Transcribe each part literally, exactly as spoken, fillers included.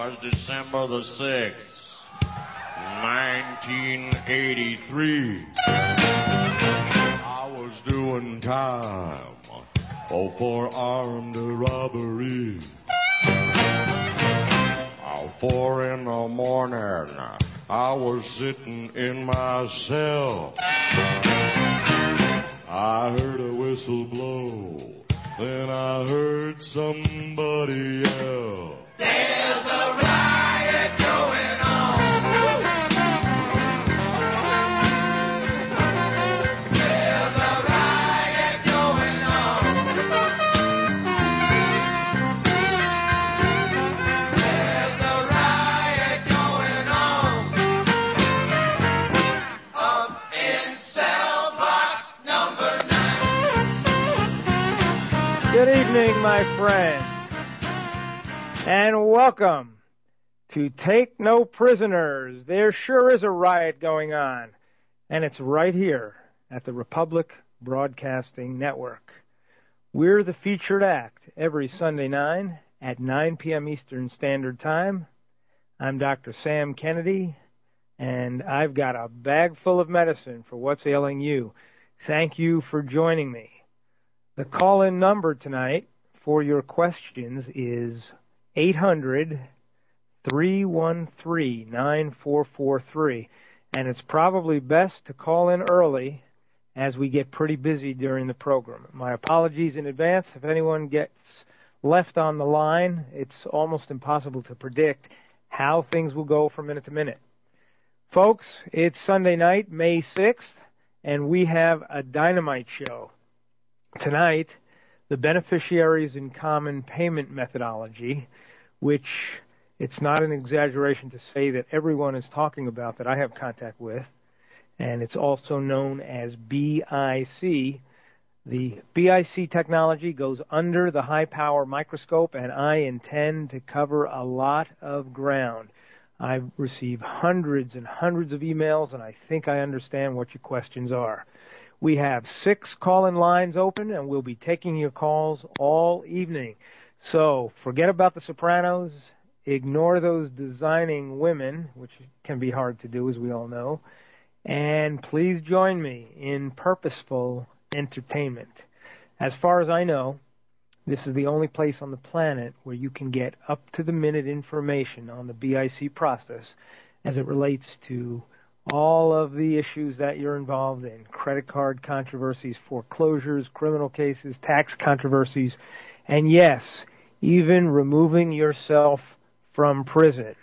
was December the sixth, nineteen eighty-three. I was doing time oh, for armed robbery. Oh, four in the morning, I was sitting in my cell. I heard a whistle blow, then I heard somebody yell. There's a riot going on. There's a riot going on. There's a riot going on. Up in cell block number nine. Good evening, my friends. And welcome to Take No Prisoners. There sure is a riot going on, and it's right here at the Republic Broadcasting Network. We're the featured act every Sunday night at nine p.m. Eastern Standard Time. I'm Doctor Sam Kennedy, and I've got a bag full of medicine for what's ailing you. Thank you for joining me. The call-in number tonight for your questions is eight hundred, three one three, nine four four three, and it's probably best to call in early as we get pretty busy during the program. My apologies in advance if anyone gets left on the line. It's almost impossible to predict how things will go from minute to minute. Folks, it's Sunday night, May sixth, and we have a dynamite show. Tonight, the beneficiaries in common payment methodology, which it's not an exaggeration to say that everyone is talking about that I have contact with, and it's also known as B I C. The B I C technology goes under the high-power microscope, and I intend to cover a lot of ground. I've received hundreds and hundreds of emails, and I think I understand what your questions are. We have six call-in lines open, and we'll be taking your calls all evening. So forget about the Sopranos. Ignore those designing women, which can be hard to do, as we all know. And please join me in purposeful entertainment. As far as I know, this is the only place on the planet where you can get up-to-the-minute information on the B I C process as it relates to all of the issues that you're involved in: credit card controversies, foreclosures, criminal cases, tax controversies, and yes, even removing yourself from prison.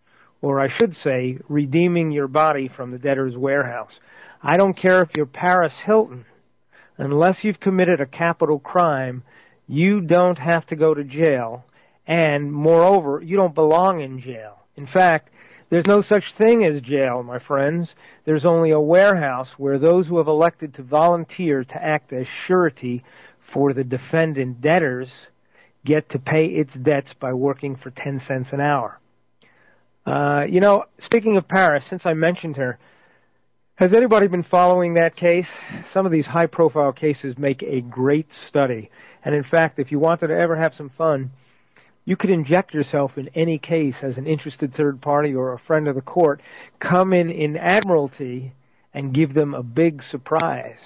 Or I should say, redeeming your body from the debtor's warehouse. I don't care if you're Paris Hilton. Unless you've committed a capital crime, you don't have to go to jail. And moreover, you don't belong in jail. In fact, there's no such thing as jail, my friends. There's only a warehouse where those who have elected to volunteer to act as surety for the defendant debtors get to pay its debts by working for ten cents an hour. Uh, you know, speaking of Paris, since I mentioned her, has anybody been following that case? Some of these high-profile cases make a great study. And in fact, if you wanted to ever have some fun, you could inject yourself in any case as an interested third party or a friend of the court, come in in admiralty, and give them a big surprise.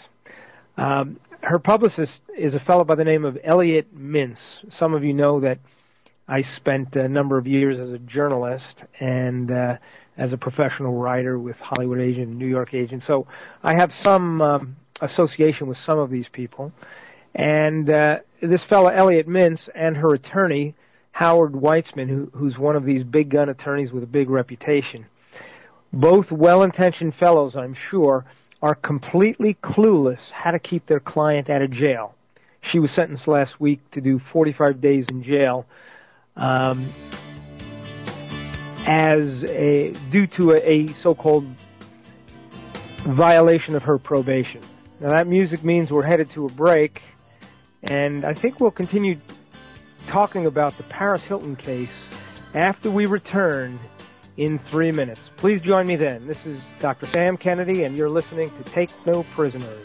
Um, her publicist is a fellow by the name of Elliot Mintz. Some of you know that I spent a number of years as a journalist and uh, as a professional writer with Hollywood agent and New York agent. So I have some um, association with some of these people. And uh, this fellow, Elliot Mintz, and her attorney, Howard Weitzman, who, who's one of these big gun attorneys with a big reputation. Both well-intentioned fellows, I'm sure, are completely clueless how to keep their client out of jail. She was sentenced last week to do forty-five days in jail um, as a due to a, a so-called violation of her probation. Now that music means we're headed to a break, and I think we'll continue talking about the Paris Hilton case after we return in three minutes. Please join me then. This is Doctor Sam Kennedy, and you're listening to Take No Prisoners.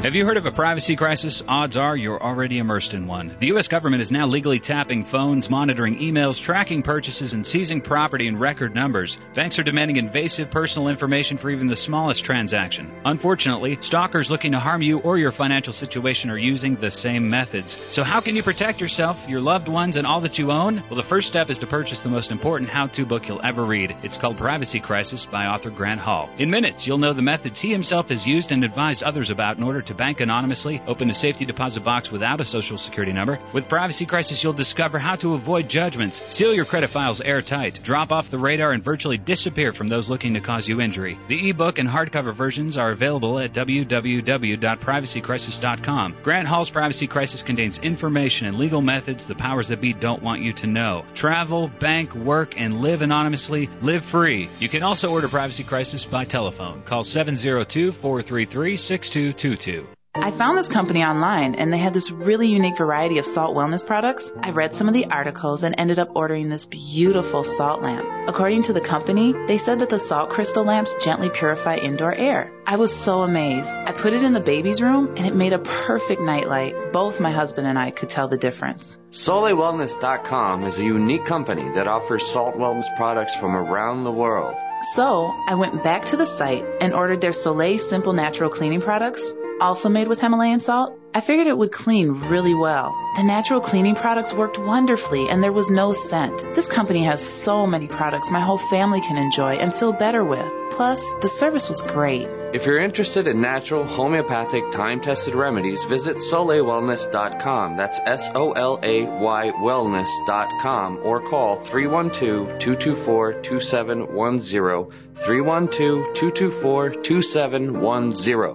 Have you heard of a privacy crisis? Odds are you're already immersed in one. The U S government is now legally tapping phones, monitoring emails, tracking purchases, and seizing property in record numbers. Banks are demanding invasive personal information for even the smallest transaction. Unfortunately, stalkers looking to harm you or your financial situation are using the same methods. So how can you protect yourself, your loved ones, and all that you own? Well, the first step is to purchase the most important how-to book you'll ever read. It's called Privacy Crisis by author Grant Hall. In minutes, you'll know the methods he himself has used and advised others about in order to bank anonymously, open a safety deposit box without a social security number. With Privacy Crisis, you'll discover how to avoid judgments, seal your credit files airtight, drop off the radar, and virtually disappear from those looking to cause you injury. The ebook and hardcover versions are available at w w w dot privacy crisis dot com. Grant Hall's Privacy Crisis contains information and legal methods the powers that be don't want you to know. Travel, bank, work, and live anonymously. Live free. You can also order Privacy Crisis by telephone. Call seven zero two, four three three, six two two two. I found this company online, and they had this really unique variety of salt wellness products. I read some of the articles and ended up ordering this beautiful salt lamp. According to the company, they said that the salt crystal lamps gently purify indoor air. I was so amazed. I put it in the baby's room, and it made a perfect nightlight. Both my husband and I could tell the difference. Soleil Wellness dot com is a unique company that offers salt wellness products from around the world. So I went back to the site and ordered their Soleil Simple Natural Cleaning products, also made with Himalayan salt. I figured it would clean really well. The natural cleaning products worked wonderfully, and there was no scent. This company has so many products my whole family can enjoy and feel better with. Plus, the service was great. If you're interested in natural, homeopathic, time-tested remedies, visit Soleil Wellness dot com. That's S O L A Y wellness dot com, or call three one two, two two four, two seven one zero, three one two, two two four, two seven one zero.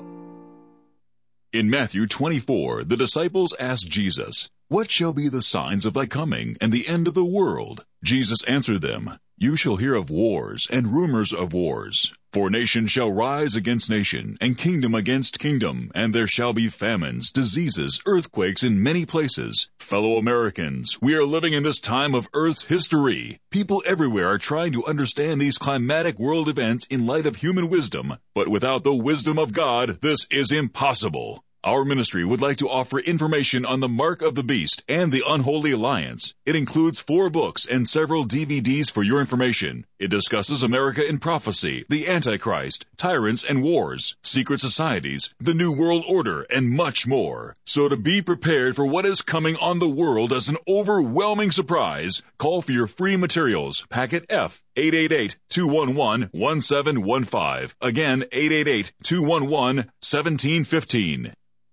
In Matthew twenty-four, the disciples asked Jesus, "What shall be the signs of thy coming and the end of the world?" Jesus answered them, "You shall hear of wars and rumors of wars. For nation shall rise against nation, and kingdom against kingdom, and there shall be famines, diseases, earthquakes in many places." Fellow Americans, we are living in this time of Earth's history. People everywhere are trying to understand these climatic world events in light of human wisdom, but without the wisdom of God, this is impossible. Our ministry would like to offer information on the Mark of the Beast and the Unholy Alliance. It includes four books and several D V Ds for your information. It discusses America in prophecy, the Antichrist, tyrants and wars, secret societies, the New World Order, and much more. So to be prepared for what is coming on the world as an overwhelming surprise, call for your free materials, packet F, eight eight eight, two one one, one seven one five. Again, eight eight eight, two one one, one seven one five.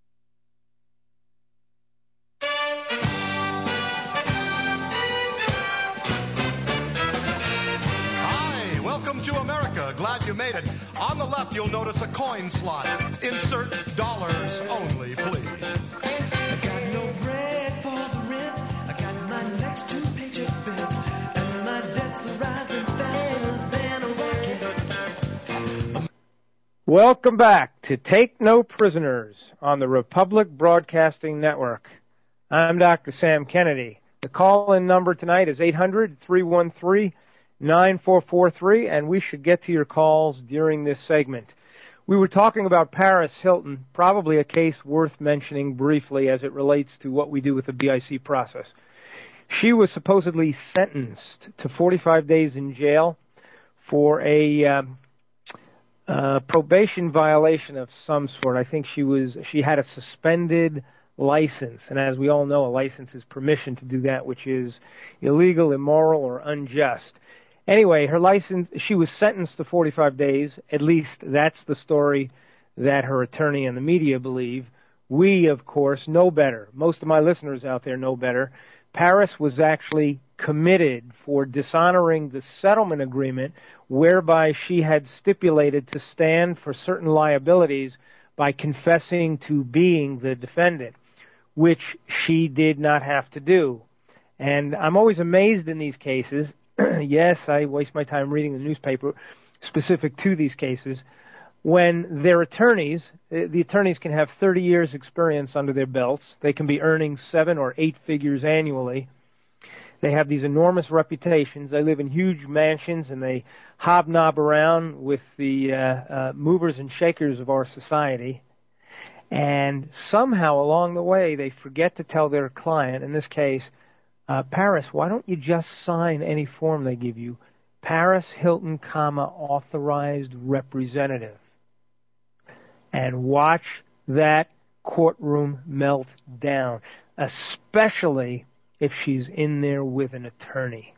Glad you made it. On the left, you'll notice a coin slot. Insert dollars only, please. I got no bread for the rent. I got my next two paychecks spent, and my debts are rising faster than a rocket. Welcome back to Take No Prisoners on the Republic Broadcasting Network. I'm Doctor Sam Kennedy. The call-in number tonight is eight hundred, three one three, nine four four three, and we should get to your calls during this segment. We were talking about Paris Hilton, probably a case worth mentioning briefly as it relates to what we do with the B I C process. She was supposedly sentenced to forty-five days in jail for a um, uh, probation violation of some sort. I think she was she had a suspended license, and as we all know, a license is permission to do that which is illegal, immoral, or unjust. Anyway, her license, she was sentenced to forty-five days. At least that's the story that her attorney and the media believe. We, of course, know better. Most of my listeners out there know better. Paris was actually committed for dishonoring the settlement agreement whereby she had stipulated to stand for certain liabilities by confessing to being the defendant, which she did not have to do. And I'm always amazed in these cases. Yes, I waste my time reading the newspaper specific to these cases. When their attorneys, the attorneys can have thirty years experience under their belts. They can be earning seven or eight figures annually. They have these enormous reputations. They live in huge mansions and they hobnob around with the uh, uh, movers and shakers of our society. And somehow along the way, they forget to tell their client, in this case, uh, Paris, why don't you just sign any form they give you? Paris Hilton, comma, authorized representative. And watch that courtroom melt down, especially if she's in there with an attorney.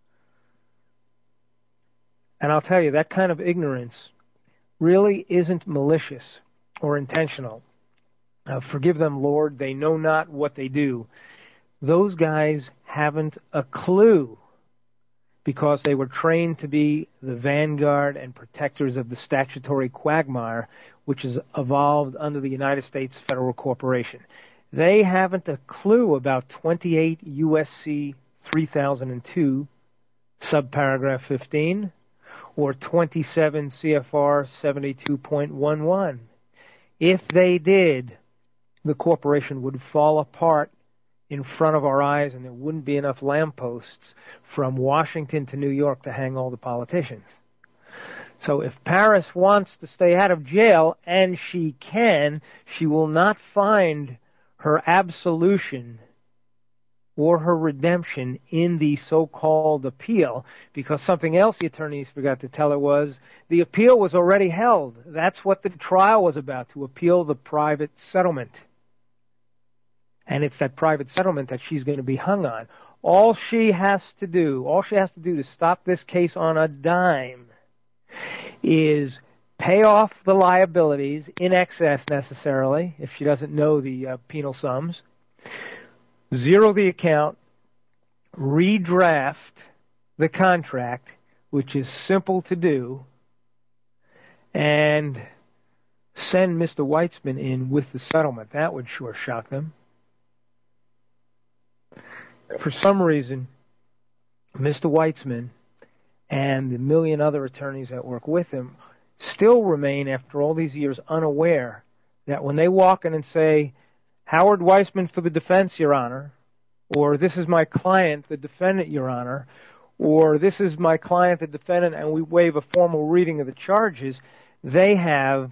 And I'll tell you, that kind of ignorance really isn't malicious or intentional. Uh, forgive them, Lord, they know not what they do. Those guys haven't a clue because they were trained to be the vanguard and protectors of the statutory quagmire which has evolved under the United States Federal Corporation. They haven't a clue about twenty-eight U S C three thousand two, subparagraph fifteen, or twenty-seven C F R seventy-two point eleven. If they did, the corporation would fall apart in front of our eyes and there wouldn't be enough lampposts from Washington to New York to hang all the politicians. So if Paris wants to stay out of jail, and she can, she will not find her absolution or her redemption in the so-called appeal, because something else the attorneys forgot to tell her was the appeal was already held. That's what the trial was about, to appeal the private settlement. And it's that private settlement that she's going to be hung on. All she has to do, all she has to do to stop this case on a dime is pay off the liabilities in excess necessarily, if she doesn't know the uh, penal sums, zero the account, redraft the contract, which is simple to do, and send Mister Weitzman in with the settlement. That would sure shock them. For some reason, Mister Weitzman and the million other attorneys that work with him still remain, after all these years, unaware that when they walk in and say, Howard Weitzman for the defense, Your Honor, or this is my client, the defendant, Your Honor, or this is my client, the defendant, and we waive a formal reading of the charges, they have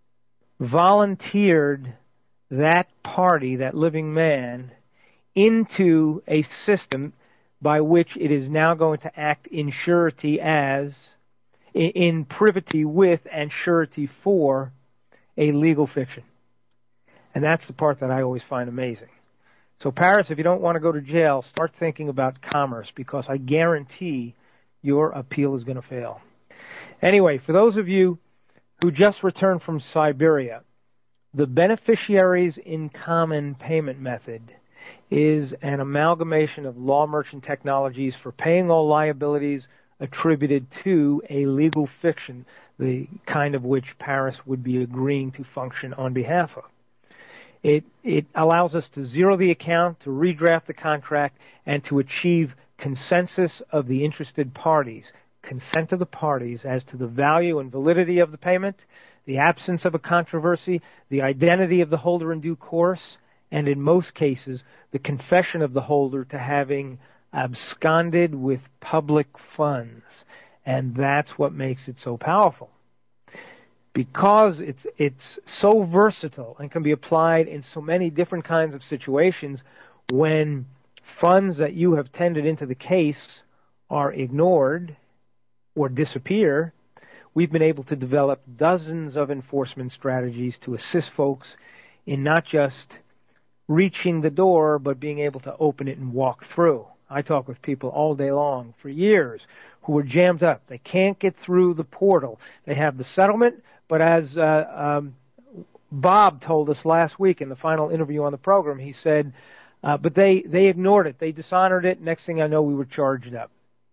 volunteered that party, that living man, into a system by which it is now going to act in surety as, in privity with and surety for a legal fiction. And that's the part that I always find amazing. So Paris, if you don't want to go to jail, start thinking about commerce, because I guarantee your appeal is going to fail. Anyway, for those of you who just returned from Siberia, the beneficiaries in common payment method is an amalgamation of law merchant technologies for paying all liabilities attributed to a legal fiction, the kind of which Paris would be agreeing to function on behalf of. It, it allows us to zero the account, to redraft the contract, and to achieve consensus of the interested parties, consent of the parties as to the value and validity of the payment, the absence of a controversy, the identity of the holder in due course, and in most cases, the confession of the holder to having absconded with public funds. And that's what makes it so powerful. Because it's it's so versatile and can be applied in so many different kinds of situations, when funds that you have tendered into the case are ignored or disappear, we've been able to develop dozens of enforcement strategies to assist folks in not just reaching the door, but being able to open it and walk through. I talk with people all day long for years who are jammed up. They can't get through the portal. They have the settlement, but as uh, um, Bob told us last week in the final interview on the program, he said, uh, but they, they ignored it. They dishonored it. Next thing I know, we were charged up.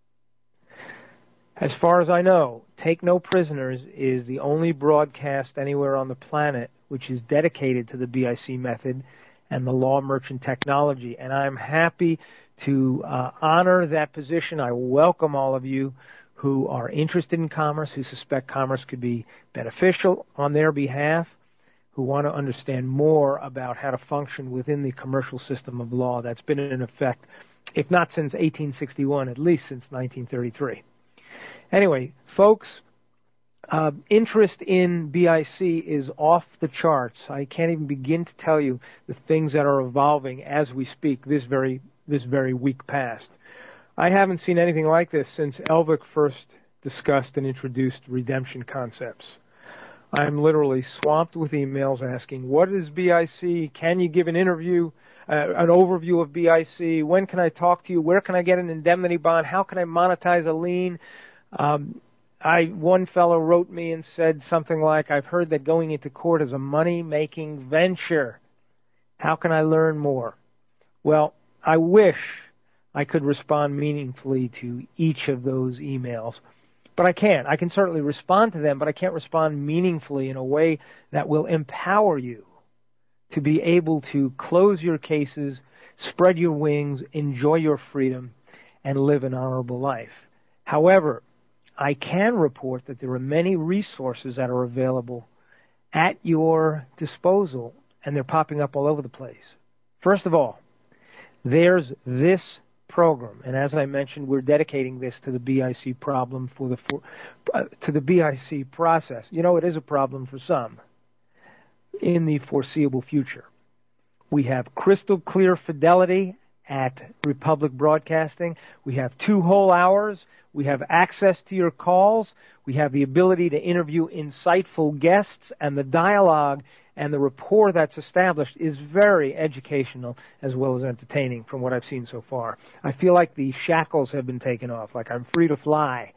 As far as I know, Take No Prisoners is the only broadcast anywhere on the planet which is dedicated to the B I C method and the law merchant technology. And I'm happy to uh, honor that position. I welcome all of you who are interested in commerce, who suspect commerce could be beneficial on their behalf, who want to understand more about how to function within the commercial system of law that's been in effect, if not since eighteen sixty-one, at least since nineteen thirty-three. Anyway, folks, Uh, interest in B I C is off the charts. I can't even begin to tell you the things that are evolving as we speak this very this very week past. I haven't seen anything like this since Elvick first discussed and introduced redemption concepts. I'm literally swamped with emails asking, what is B I C? Can you give an interview, uh, an overview of B I C? When can I talk to you? Where can I get an indemnity bond? How can I monetize a lien? Um, I one fellow wrote me and said something like, I've heard that going into court is a money-making venture. How can I learn more? Well, I wish I could respond meaningfully to each of those emails. But I can't. I can certainly respond to them, but I can't respond meaningfully in a way that will empower you to be able to close your cases, spread your wings, enjoy your freedom, and live an honorable life. However, I can report that there are many resources that are available at your disposal, and they're popping up all over the place. First of all, there's this program, and as I mentioned, we're dedicating this to the B I C problem for the for, uh, to the B I C process. You know, it is a problem for some in the foreseeable future. We have crystal clear fidelity at Republic Broadcasting. We have two whole hours. We have access to your calls. We have the ability to interview insightful guests, and the dialogue and the rapport that's established is very educational as well as entertaining from what I've seen so far. I feel like the shackles have been taken off, like I'm free to fly.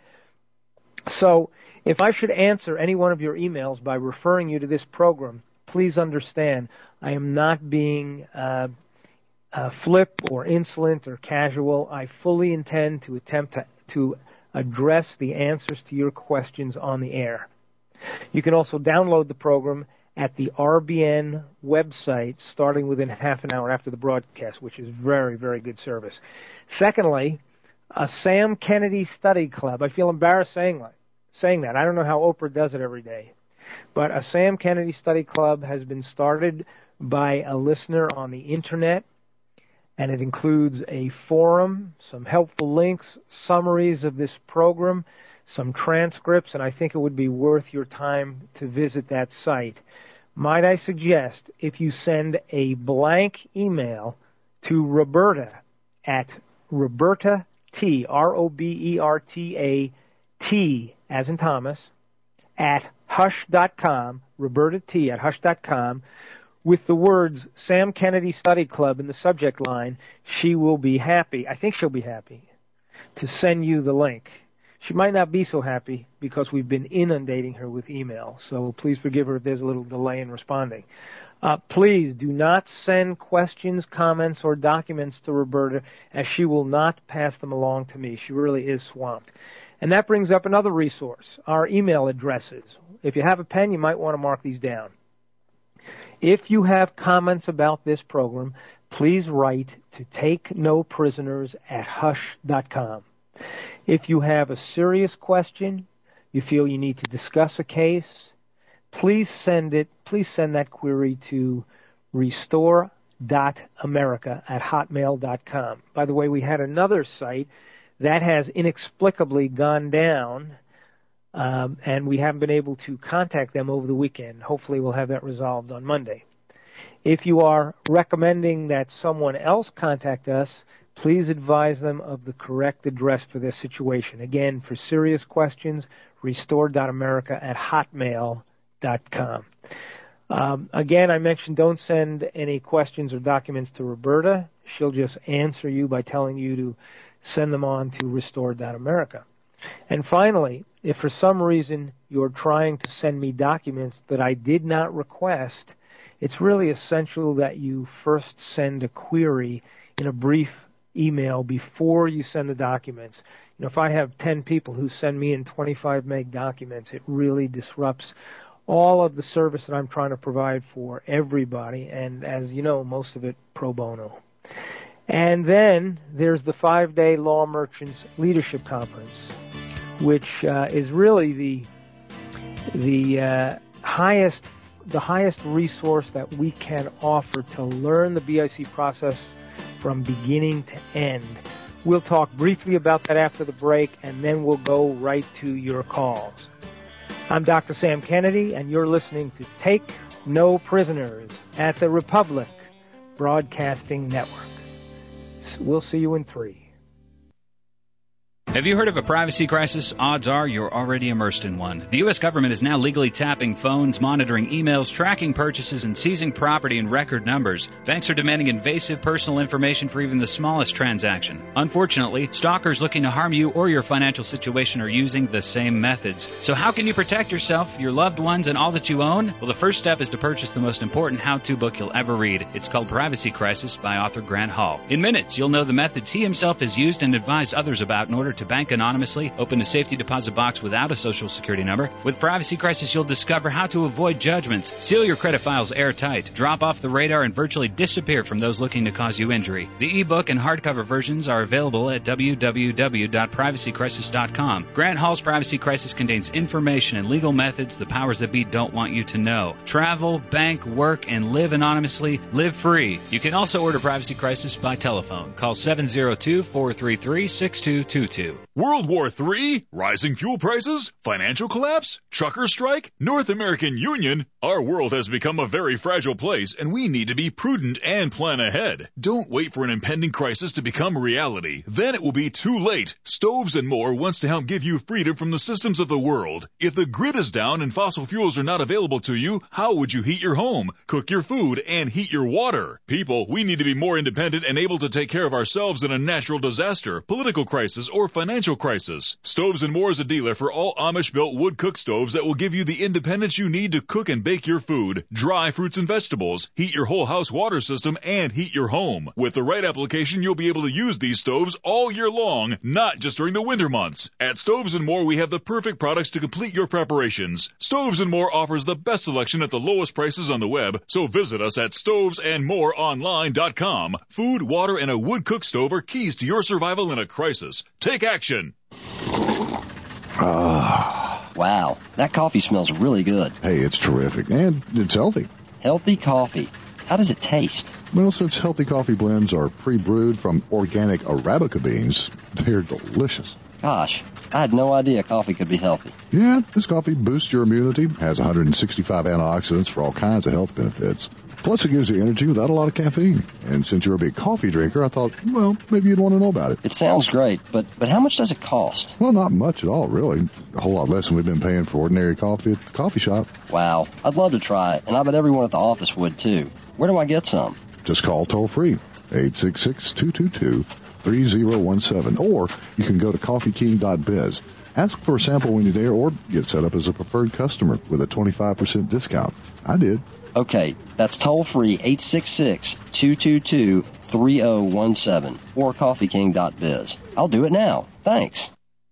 So if I should answer any one of your emails by referring you to this program, please understand I am not being uh, uh, flip or insolent or casual. I fully intend to attempt to, to address the answers to your questions on the air. You can also download the program at the R B N website starting within half an hour after the broadcast, which is very, very good service. Secondly, a Sam Kennedy Study Club. I feel embarrassed saying, like, saying that. I don't know how Oprah does it every day. But a Sam Kennedy Study Club has been started by a listener on the Internet, and it includes a forum, some helpful links, summaries of this program, some transcripts, and I think it would be worth your time to visit that site. Might I suggest, if you send a blank email to Roberta at Roberta T, R O B E R T A T, as in Thomas, at hush dot com, Roberta T at hush dot com, with the words Sam Kennedy Study Club in the subject line, she will be happy, I think she'll be happy, to send you the link. She might not be so happy because we've been inundating her with email, so please forgive her if there's a little delay in responding. Uh, please do not send questions, comments, or documents to Roberta, as she will not pass them along to me. She really is swamped. And that brings up another resource, our email addresses. If you have a pen, you might want to mark these down. If you have comments about this program, please write to take no prisoners at hush dot com. If you have a serious question, you feel you need to discuss a case, please send it, please send that query to restore dot america at hotmail dot com. By the way, we had another site that has inexplicably gone down, um, and we haven't been able to contact them over the weekend. Hopefully we'll have that resolved on Monday. If you are recommending that someone else contact us, please advise them of the correct address for their situation. Again, for serious questions, restore dot america at hotmail dot com. Um, again, I mentioned don't send any questions or documents to Roberta. She'll just answer you by telling you to send them on to restore dot america. And finally, if for some reason you're trying to send me documents that I did not request, it's really essential that you first send a query in a brief email before you send the documents. You know, if I have ten people who send me in twenty-five meg documents, it really disrupts all of the service that I'm trying to provide for everybody, and as you know, most of it pro bono. And then there's the five-day Law Merchants Leadership Conference, which uh, is really the the uh, highest the highest resource that we can offer to learn the B I C process from beginning to end. We'll talk briefly about that after the break, and then we'll go right to your calls. I'm Doctor Sam Kennedy, and you're listening to Take No Prisoners at the Republic Broadcasting Network. We'll see you in three. Have you heard of a privacy crisis? Odds are you're already immersed in one. The U S government is now legally tapping phones, monitoring emails, tracking purchases, and seizing property in record numbers. Banks are demanding invasive personal information for even the smallest transaction. Unfortunately, stalkers looking to harm you or your financial situation are using the same methods. So how can you protect yourself, your loved ones, and all that you own? Well, the first step is to purchase the most important how-to book you'll ever read. It's called Privacy Crisis by author Grant Hall. In minutes, you'll know the methods he himself has used and advised others about in order to bank anonymously, open a safety deposit box without a social security number. With Privacy Crisis, you'll discover how to avoid judgments, seal your credit files airtight, drop off the radar, and virtually disappear from those looking to cause you injury. The ebook and hardcover versions are available at w w w dot privacy crisis dot com. Grant Hall's Privacy Crisis contains information and legal methods the powers that be don't want you to know. Travel, bank, work, and live anonymously. Live free. You can also order Privacy Crisis by telephone. Call seven zero two, four three three, six two two two. World War Three? Rising fuel prices? Financial collapse? Trucker strike? North American Union? Our world has become a very fragile place, and we need to be prudent and plan ahead. Don't wait for an impending crisis to become reality. Then it will be too late. Stoves and More wants to help give you freedom from the systems of the world. If the grid is down and fossil fuels are not available to you, how would you heat your home, cook your food, and heat your water? People, we need to be more independent and able to take care of ourselves in a natural disaster, political crisis, or financial crisis. Stoves and More is a dealer for all Amish-built wood cook stoves that will give you the independence you need to cook and bake your food, dry fruits and vegetables, heat your whole house water system, and heat your home. With the right application, you'll be able to use these stoves all year long, not just during the winter months. At Stoves and More, we have the perfect products to complete your preparations. Stoves and More offers the best selection at the lowest prices on the web, so visit us at stoves and more online dot com. Food, water, and a wood cook stove are keys to your survival in a crisis. Take action. Ah, wow, that coffee smells really good. Hey, it's terrific, and it's healthy. Healthy coffee. How does it taste? Well, since healthy coffee blends are pre-brewed from organic Arabica beans, they're delicious. Gosh, I had no idea coffee could be healthy. Yeah, this coffee boosts your immunity, has one hundred sixty-five antioxidants for all kinds of health benefits. Plus, it gives you energy without a lot of caffeine. And since you're a big coffee drinker, I thought, well, maybe you'd want to know about it. It sounds great, but, but how much does it cost? Well, not much at all, really. A whole lot less than we've been paying for ordinary coffee at the coffee shop. Wow, I'd love to try it, and I bet everyone at the office would, too. Where do I get some? Just call toll-free, eight six six, two two two, three zero one seven, or you can go to coffee king dot biz. Ask for a sample when you're there, or get set up as a preferred customer with a twenty-five percent discount. I did. Okay, that's toll-free, eight six six, two two two, three zero one seven, or coffee king dot biz. I'll do it now. Thanks.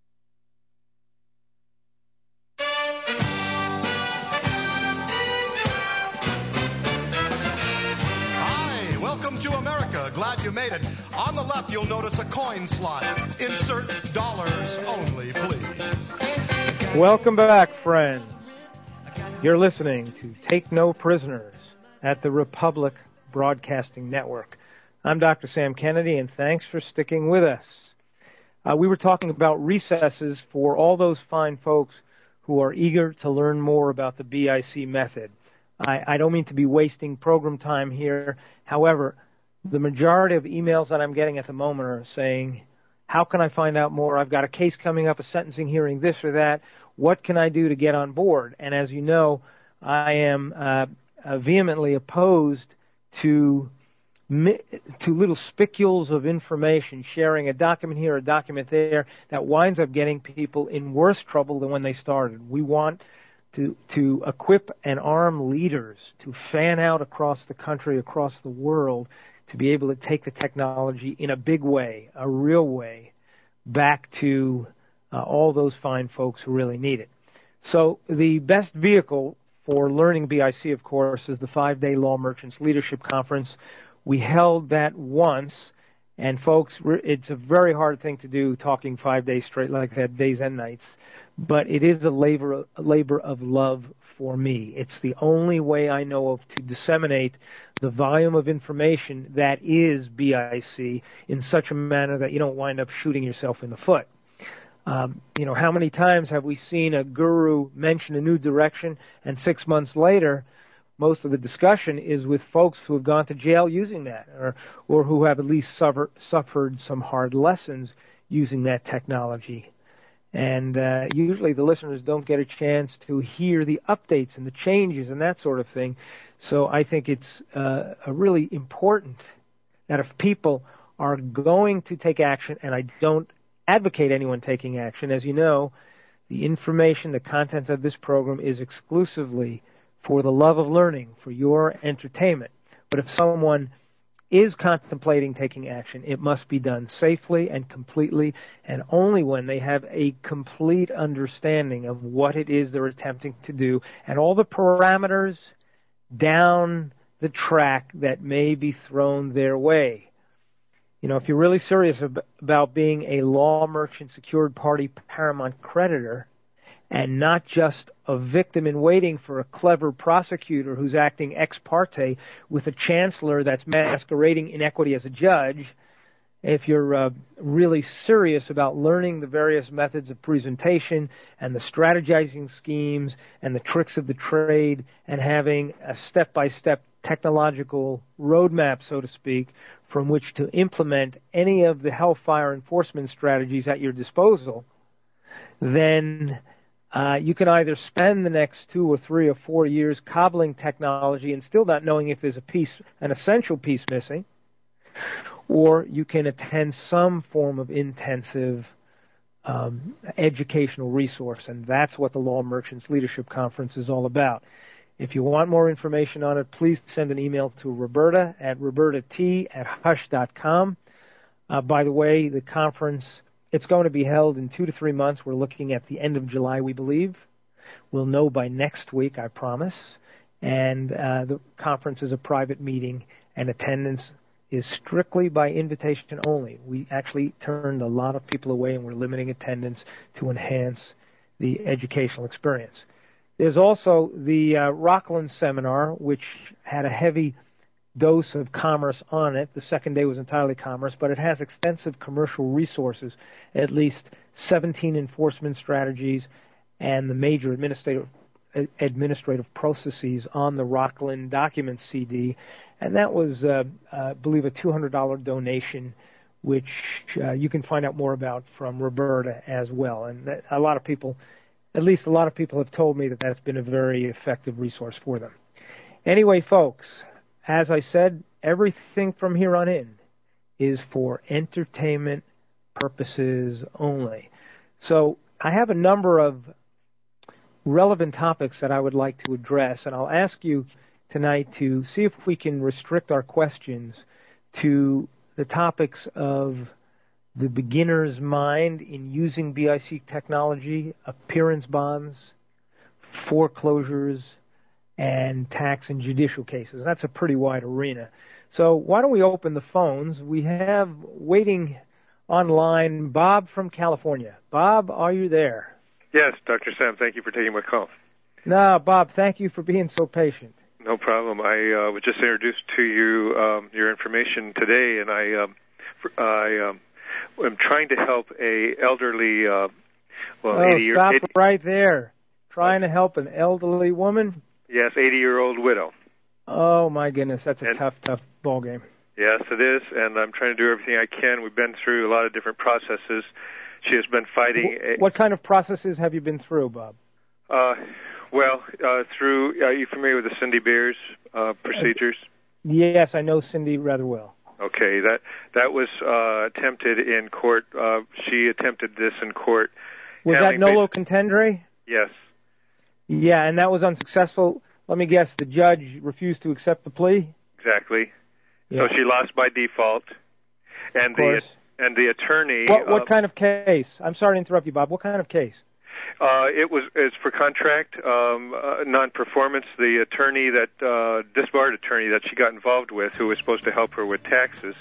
Hi, welcome to America. Glad you made it. On the left, you'll notice a coin slot. Insert dollars only, please. Welcome back, friends. You're listening to Take No Prisoners at the Republic Broadcasting Network. I'm Doctor Sam Kennedy, and thanks for sticking with us. Uh, we were talking about recesses for all those fine folks who are eager to learn more about the B I C method. I, I don't mean to be wasting program time here. However, the majority of emails that I'm getting at the moment are saying, how can I find out more? I've got a case coming up, a sentencing hearing, this or that. What can I do to get on board? And as you know, I am uh, uh, vehemently opposed to mi- to little spicules of information, sharing a document here, a document there, that winds up getting people in worse trouble than when they started. We want to to equip and arm leaders to fan out across the country, across the world, to be able to take the technology in a big way, a real way, back to Uh, all those fine folks who really need it. So the best vehicle for learning B I C, of course, is the five-day Law Merchants Leadership Conference. We held that once, and folks, it's a very hard thing to do, talking five days straight like that, days and nights, but it is a labor, a labor of love for me. It's the only way I know of to disseminate the volume of information that is B I C in such a manner that you don't wind up shooting yourself in the foot. Um, you know, how many times have we seen a guru mention a new direction, and six months later, most of the discussion is with folks who have gone to jail using that, or or who have at least suffer, suffered some hard lessons using that technology. And uh, usually the listeners don't get a chance to hear the updates and the changes and that sort of thing. So I think it's uh, a really important that if people are going to take action, and I don't advocate anyone taking action. As you know, the information, the content of this program is exclusively for the love of learning, for your entertainment. But if someone is contemplating taking action, it must be done safely and completely, and only when they have a complete understanding of what it is they're attempting to do and all the parameters down the track that may be thrown their way. You know, if you're really serious ab- about being a law merchant secured party paramount creditor and not just a victim in waiting for a clever prosecutor who's acting ex parte with a chancellor that's masquerading inequity as a judge, if you're uh, really serious about learning the various methods of presentation and the strategizing schemes and the tricks of the trade and having a step-by-step technological roadmap, so to speak, from which to implement any of the hellfire enforcement strategies at your disposal, then uh, you can either spend the next two or three or four years cobbling technology and still not knowing if there's a piece, an essential piece missing, or you can attend some form of intensive um, educational resource, and that's what the Law Merchants Leadership Conference is all about. If you want more information on it, please send an email to Roberta at robertat at hush dot com. Uh, by the way, the conference, it's going to be held in two to three months. We're looking at the end of July, we believe. We'll know by next week, I promise. And uh, the conference is a private meeting, and attendance is strictly by invitation only. We actually turned a lot of people away, and we're limiting attendance to enhance the educational experience. There's also the uh, Rockland seminar, which had a heavy dose of commerce on it. The second day was entirely commerce, but it has extensive commercial resources, at least seventeen enforcement strategies, and the major administrative administrative processes on the Rockland document C D. And that was, uh, uh, I believe, a two hundred dollars donation, which uh, you can find out more about from Roberta as well. And that, a lot of people... At least a lot of people have told me that that's been a very effective resource for them. Anyway, folks, as I said, everything from here on in is for entertainment purposes only. So I have a number of relevant topics that I would like to address, and I'll ask you tonight to see if we can restrict our questions to the topics of the beginner's mind in using B I C technology, appearance bonds, foreclosures, and tax and judicial cases. That's a pretty wide arena. So why don't we open the phones? We have waiting online Bob from California. Bob, are you there? Yes, Doctor Sam, thank you for taking my call. No, Bob, thank you for being so patient. No problem. I uh, was just introduced to you um, your information today, and I, um, I um, I'm trying to help a elderly, uh, well, oh, eighty year. stop eighty, right there. Trying to help an elderly woman? Yes, eighty-year-old widow. Oh my goodness, that's a and, tough, tough ball game. Yes, it is, and I'm trying to do everything I can. We've been through a lot of different processes. She has been fighting. What, what kind of processes have you been through, Bob? Uh, well, uh, through. Are you familiar with the Cindy Beers uh, procedures? Uh, yes, I know Cindy rather well. Okay, that that was uh, attempted in court. Uh, she attempted this in court. Was that nolo contendere? Yes. Yeah, and that was unsuccessful. Let me guess, the judge refused to accept the plea? Exactly. Yeah. So she lost by default. And the and the attorney. What, what uh, kind of case? I'm sorry to interrupt you, Bob. What kind of case? Uh, it was it's for contract um, uh, non-performance. The attorney that uh, disbarred attorney that she got involved with, who was supposed to help her with taxes,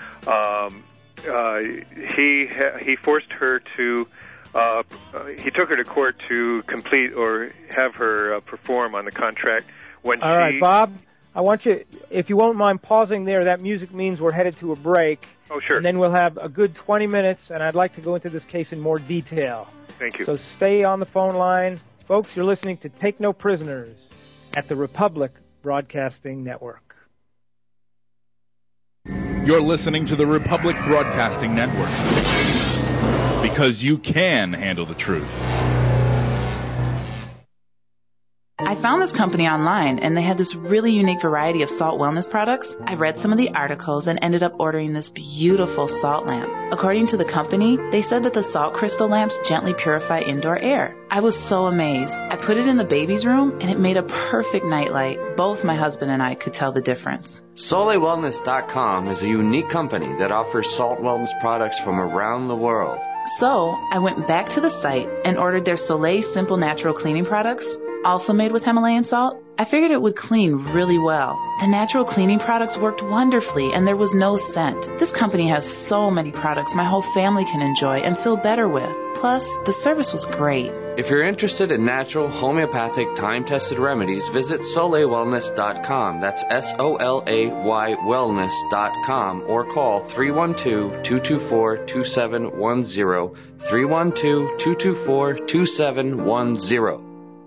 um, uh, he he forced her to. Uh, he took her to court to complete or have her uh, perform on the contract. When All she... right, Bob. I want you, if you won't mind pausing there, that music means we're headed to a break. Oh, sure. And then we'll have a good twenty minutes, and I'd like to go into this case in more detail. Thank you. So stay on the phone line. Folks, you're listening to Take No Prisoners at the Republic Broadcasting Network. You're listening to the Republic Broadcasting Network, because you can handle the truth. I found this company online, and they had this really unique variety of salt wellness products. I read some of the articles and ended up ordering this beautiful salt lamp. According to the company, they said that the salt crystal lamps gently purify indoor air. I was so amazed. I put it in the baby's room, and it made a perfect nightlight. Both my husband and I could tell the difference. Soleil Wellness dot com is a unique company that offers salt wellness products from around the world. So, I went back to the site and ordered their Soleil Simple Natural Cleaning products, also made with Himalayan salt. I figured it would clean really well. The natural cleaning products worked wonderfully, and there was no scent. This company has so many products my whole family can enjoy and feel better with. Plus, the service was great. If you're interested in natural, homeopathic, time-tested remedies, visit Soleil Wellness dot com. That's S O L A Y Wellness dot com, or call three one two, two two four, two seven one zero, three one two, two two four, two seven one zero.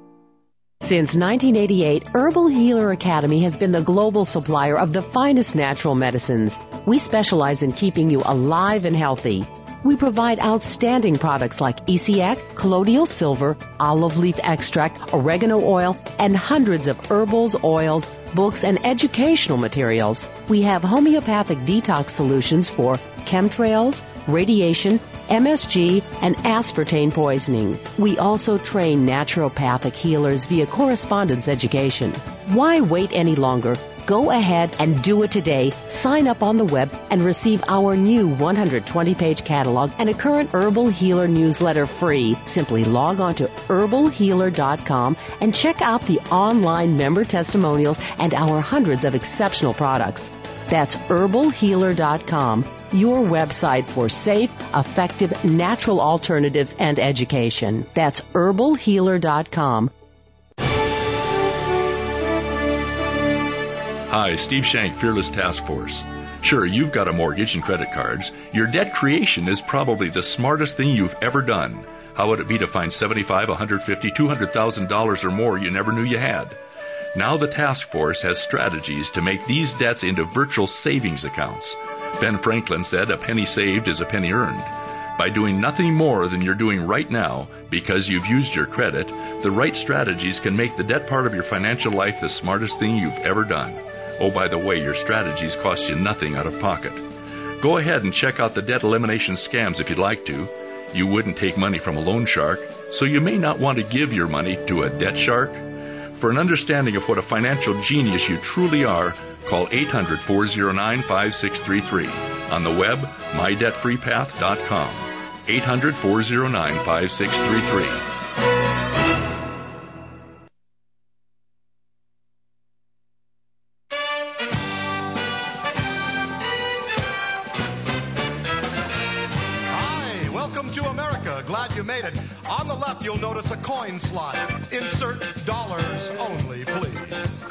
Since nineteen eighty-eight, Herbal Healer Academy has been the global supplier of the finest natural medicines. We specialize in keeping you alive and healthy. We provide outstanding products like E C A C, colloidal silver, olive leaf extract, oregano oil, and hundreds of herbals, oils, books, and educational materials. We have homeopathic detox solutions for chemtrails, radiation, M S G, and aspartame poisoning. We also train naturopathic healers via correspondence education. Why wait any longer? Go ahead and do it today. Sign up on the web and receive our new one hundred twenty page catalog and a current Herbal Healer newsletter free. Simply log on to herbal healer dot com and check out the online member testimonials and our hundreds of exceptional products. That's herbal healer dot com, your website for safe, effective, natural alternatives and education. That's herbal healer dot com. Hi, Steve Shank, Fearless Task Force. Sure, you've got a mortgage and credit cards. Your debt creation is probably the smartest thing you've ever done. How would it be to find seventy-five, one hundred fifty, two hundred thousand dollars or more you never knew you had? Now the task force has strategies to make these debts into virtual savings accounts. Ben Franklin said a penny saved is a penny earned. By doing nothing more than you're doing right now, because you've used your credit, the right strategies can make the debt part of your financial life the smartest thing you've ever done. Oh, by the way, your strategies cost you nothing out of pocket. Go ahead and check out the debt elimination scams if you'd like to. You wouldn't take money from a loan shark, so you may not want to give your money to a debt shark. For an understanding of what a financial genius you truly are, call eight hundred, four oh nine, five six three three. On the web, my debt free path dot com. eight hundred, four oh nine, five six three three. On the left, you'll notice a coin slot. Insert dollars only, please.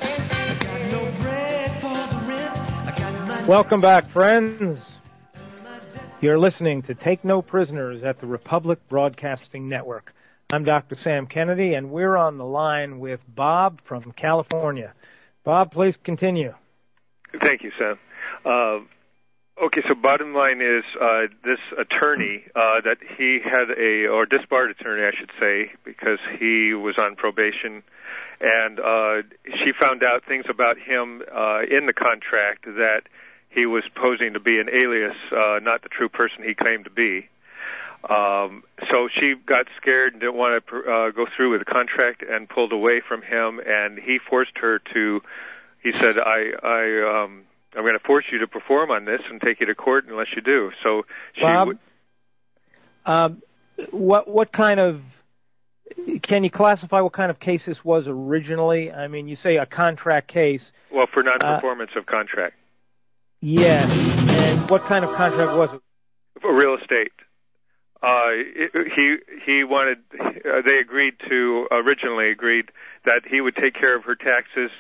Welcome back, friends. You're listening to Take No Prisoners at the Republic Broadcasting Network. I'm Doctor Sam Kennedy, and we're on the line with Bob from California. Bob, please continue. Thank you, Sam. Uh, Okay, so bottom line is uh, this attorney uh, that he had a, or disbarred attorney, I should say, because he was on probation, and uh, she found out things about him uh, in the contract that he was posing to be an alias, uh, not the true person he claimed to be. Um, so she got scared and didn't want to uh, go through with the contract and pulled away from him, and he forced her to, he said, I, I, um, I'm going to force you to perform on this and take you to court unless you do. So she Bob, would. Um, what what kind of can you classify what kind of case this was originally? I mean, you say a contract case. Well, for non-performance uh, of contract. Yes, and what kind of contract was it? For real estate. Uh, it, he he wanted. Uh, they agreed to originally agreed that he would take care of her taxes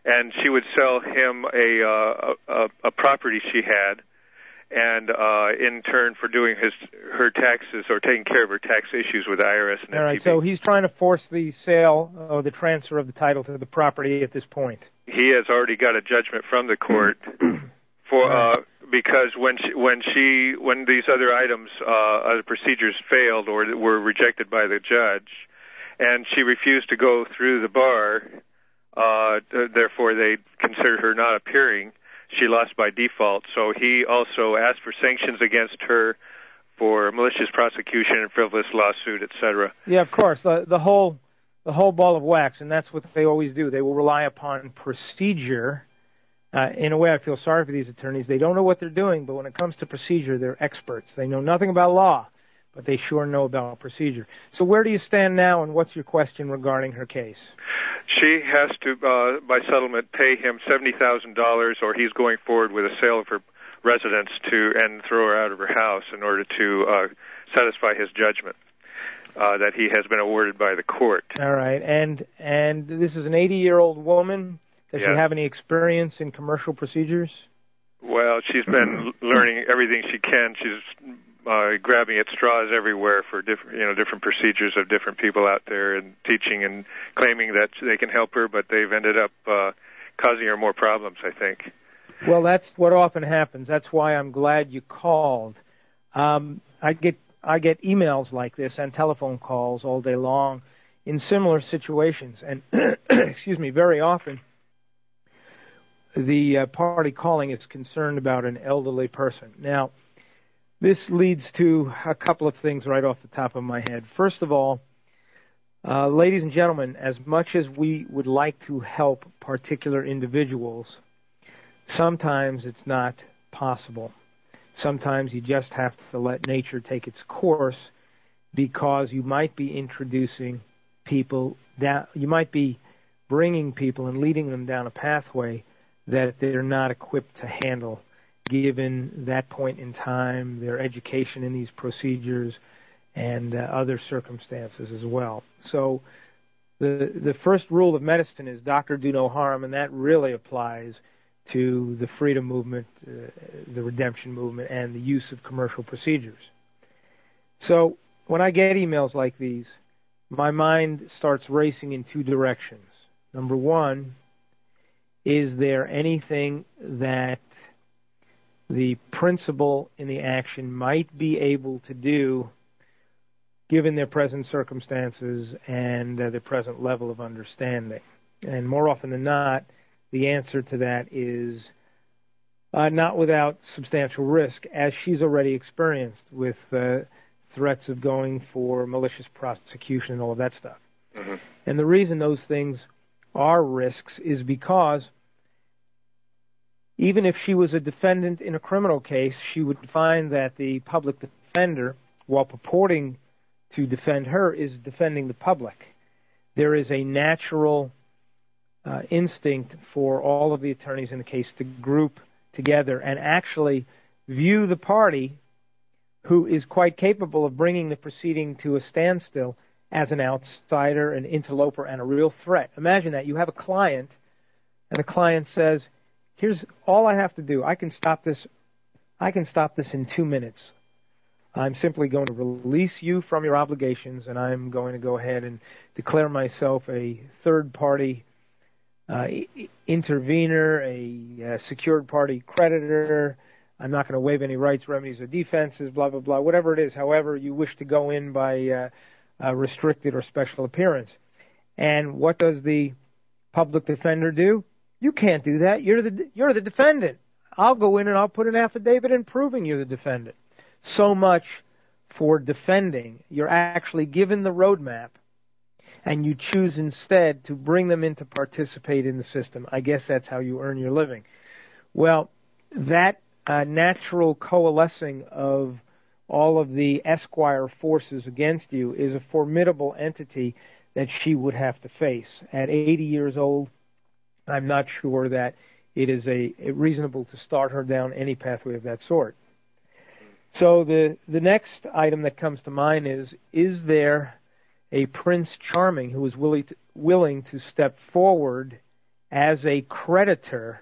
and she would sell him a uh, a, a property she had, and uh, in turn for doing his her taxes or taking care of her tax issues with I R S and All right, F T B. so he's trying to force the sale or the transfer of the title to the property at this point. He has already got a judgment from the court for uh, because when she, when she when these other items uh, other procedures failed or were rejected by the judge, and she refused to go through the bar, uh, therefore they considered her not appearing. She lost by default, so he also asked for sanctions against her for malicious prosecution and frivolous lawsuit, et cetera. Yeah, of course, the the whole the whole ball of wax, and that's what they always do. They will rely upon procedure. Uh, in a way, I feel sorry for these attorneys. They don't know what they're doing, but when it comes to procedure, they're experts. They know nothing about law, but they sure know about procedure. So where do you stand now, and what's your question regarding her case? She has to, uh, by settlement, pay him seventy thousand dollars, or he's going forward with a sale of her residence to and throw her out of her house in order to uh, satisfy his judgment uh, that he has been awarded by the court. All right, and and this is an eighty-year-old woman. Does Yeah. she have any experience in commercial procedures? Well, she's been learning everything she can. She's uh, grabbing at straws everywhere for different, you know, different procedures of different people out there, and teaching and claiming that they can help her, but they've ended up uh, causing her more problems, I think. Well, that's what often happens. That's why I'm glad you called. Um, I get I get emails like this and telephone calls all day long in similar situations, and excuse me, very often the uh, party calling is concerned about an elderly person. Now, this leads to a couple of things right off the top of my head. First of all, uh, ladies and gentlemen, as much as we would like to help particular individuals, sometimes it's not possible. Sometimes you just have to let nature take its course, because you might be introducing people down, you might be bringing people and leading them down a pathway that they're not equipped to handle, given that point in time, their education in these procedures, and uh, other circumstances as well. So the the first rule of medicine is doctor do no harm, and that really applies to the freedom movement, uh, the redemption movement, and the use of commercial procedures. So when I get emails like these, my mind starts racing in two directions. Number one, is there anything that the principal in the action might be able to do given their present circumstances and uh, their present level of understanding? And more often than not, the answer to that is uh, not without substantial risk, as she's already experienced with uh, threats of going for malicious prosecution and all of that stuff. Mm-hmm. And the reason those things are risks is because even if she was a defendant in a criminal case, she would find that the public defender, while purporting to defend her, is defending the public. There is a natural uh, instinct for all of the attorneys in the case to group together and actually view the party who is quite capable of bringing the proceeding to a standstill as an outsider, an interloper, and a real threat. Imagine that. You have a client, and the client says, here's all I have to do. I can stop this. I can stop this in two minutes. I'm simply going to release you from your obligations, and I'm going to go ahead and declare myself a third-party uh, intervener, a uh, secured-party creditor. I'm not going to waive any rights, remedies, or defenses, blah, blah, blah, whatever it is, however you wish to go in by uh, uh, restricted or special appearance. And what does the public defender do? You can't do that. You're the you're the defendant. I'll go in and I'll put an affidavit in proving you're the defendant. So much for defending. You're actually given the roadmap, and you choose instead to bring them in to participate in the system. I guess that's how you earn your living. Well, that uh, natural coalescing of all of the esquire forces against you is a formidable entity that she would have to face. At eighty years old, I'm not sure that it is a, a reasonable to start her down any pathway of that sort. So the the next item that comes to mind is, is there a Prince Charming who is willing to, willing to step forward as a creditor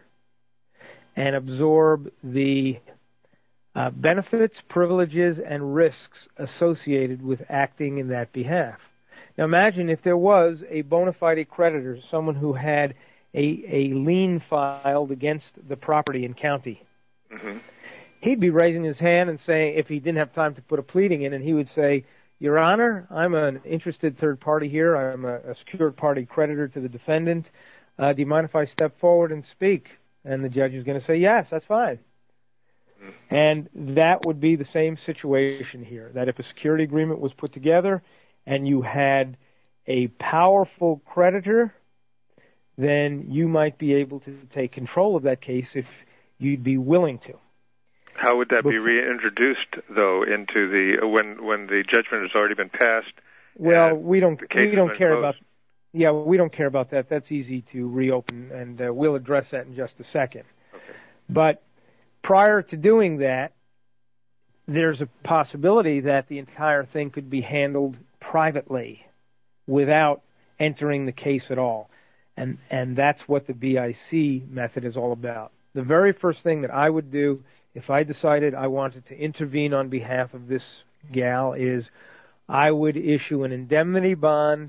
and absorb the uh, benefits, privileges, and risks associated with acting in that behalf. Now imagine if there was a bona fide creditor, someone who had a, a lien filed against the property and county. Mm-hmm. He'd be raising his hand and saying, if he didn't have time to put a pleading in, and he would say, Your Honor, I'm an interested third party here. I'm a, a secured party creditor to the defendant. Uh, do you mind if I step forward and speak? And the judge is going to say, yes, that's fine. Mm-hmm. And that would be the same situation here, that if a security agreement was put together and you had a powerful creditor, then you might be able to take control of that case if you'd be willing to. How would that be reintroduced, though, into the when when the judgment has already been passed? Well, we don't we don't care closed? about yeah we don't care about that. That's easy to reopen, and uh, we'll address that in just a second. Okay. But prior to doing that, there's a possibility that the entire thing could be handled privately without entering the case at all, and and that's what the B I C method is all about. The very first thing that I would do if I decided I wanted to intervene on behalf of this gal is I would issue an indemnity bond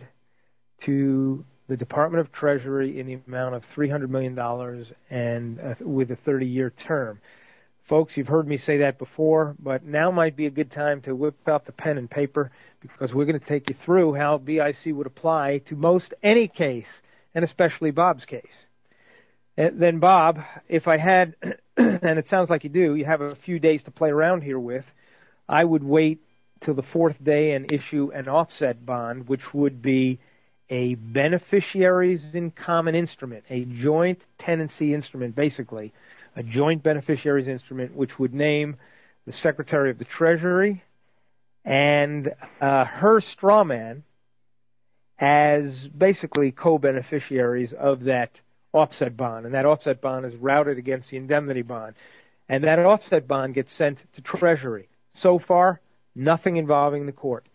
to the Department of Treasury in the amount of three hundred million dollars and uh, with a thirty-year term. Folks, you've heard me say that before, but now might be a good time to whip out the pen and paper because we're going to take you through how B I C would apply to most any case, and especially Bob's case. And then, Bob, if I had, and it sounds like you do, you have a few days to play around here with, I would wait till the fourth day and issue an offset bond, which would be a beneficiaries in common instrument, a joint tenancy instrument, basically, a joint beneficiaries instrument, which would name the Secretary of the Treasury and uh, her strawman as basically co-beneficiaries of that offset bond, and that offset bond is routed against the indemnity bond. And that offset bond gets sent to Treasury. So far, nothing involving the court.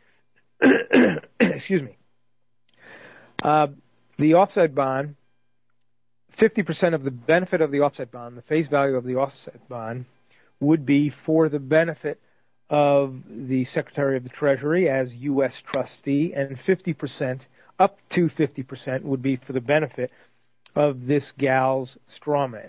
Excuse me. Uh, the offset bond, fifty percent of the benefit of the offset bond, the face value of the offset bond, would be for the benefit of the Secretary of the Treasury as U S trustee, and fifty percent, up to fifty percent, would be for the benefit of this gal's strawman.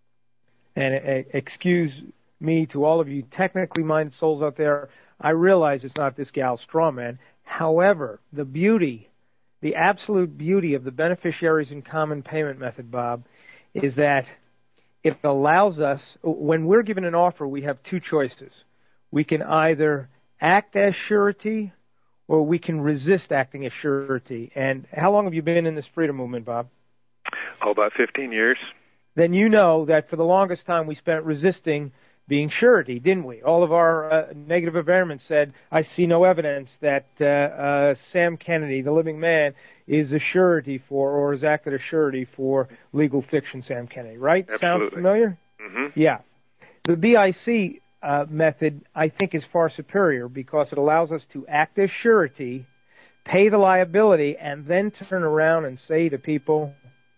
And uh, excuse me to all of you technically minded souls out there, I realize it's not this gal's strawman. However, the beauty, the absolute beauty of the beneficiaries in common payment method, Bob, is that it allows us, when we're given an offer, we have two choices. We can either act as surety or we can resist acting as surety. And how long have you been in this freedom movement, Bob? Oh, about fifteen years. Then you know that for the longest time we spent resisting being surety, didn't we? All of our uh, negative environment said, I see no evidence that uh, uh, Sam Kennedy, the living man, is a surety for, or has acted as surety for legal fiction Sam Kennedy, right? Absolutely. Sound familiar? Mm-hmm. Yeah. The B I C uh, method, I think, is far superior because it allows us to act as surety, pay the liability, and then turn around and say to people,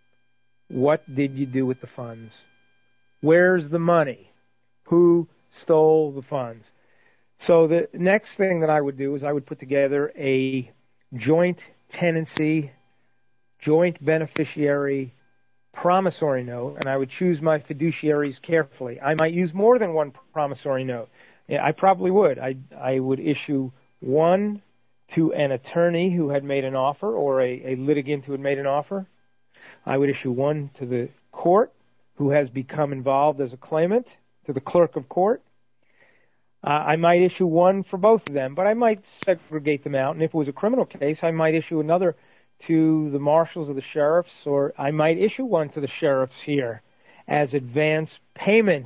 what did you do with the funds? Where's the money? Who stole the funds? So the next thing that I would do is I would put together a joint tenancy, joint beneficiary promissory note, and I would choose my fiduciaries carefully. I might use more than one promissory note. Yeah, I probably would. I, I would issue one to an attorney who had made an offer or a, a litigant who had made an offer. I would issue one to the court who has become involved as a claimant, to the clerk of court. Uh, I might issue one for both of them, but I might segregate them out. And if it was a criminal case, I might issue another to the marshals or the sheriffs, or I might issue one to the sheriffs here as advance payment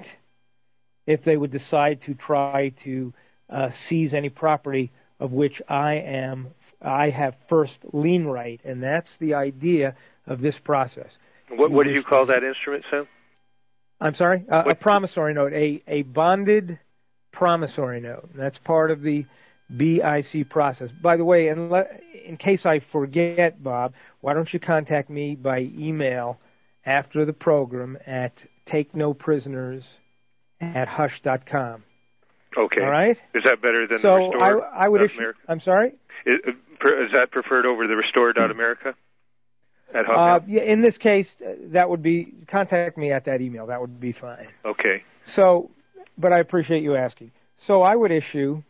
if they would decide to try to uh, seize any property of which I am, I have first lien right. And that's the idea of this process. What, what do you call that instrument, Sam? I'm sorry? Uh, a promissory note, a, a bonded promissory note. That's part of the B I C process. By the way, in, le- in case I forget, Bob, why don't you contact me by email after the program at take no prisoners at hush dot com. Okay. All right? Is that better than so the Restore? I, I would issue, America? I'm sorry? Is, is that preferred over the Restore dot America? At Uh, Hotmail? yeah, in this case, uh, that would be, contact me at that email. That would be fine. Okay. So, but I appreciate you asking. So I would issue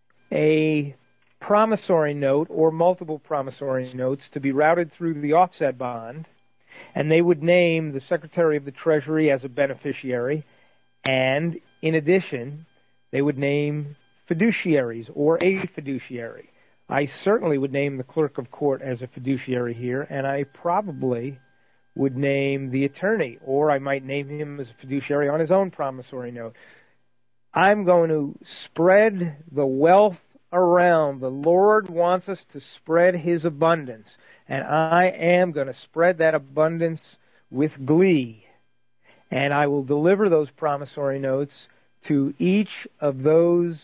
a promissory note or multiple promissory notes to be routed through the offset bond, and they would name the Secretary of the Treasury as a beneficiary, and in addition, they would name fiduciaries or a fiduciary. I certainly would name the clerk of court as a fiduciary here, and I probably would name the attorney, or I might name him as a fiduciary on his own promissory note. I'm going to spread the wealth around. The Lord wants us to spread His abundance, and I am going to spread that abundance with glee. And I will deliver those promissory notes to each of those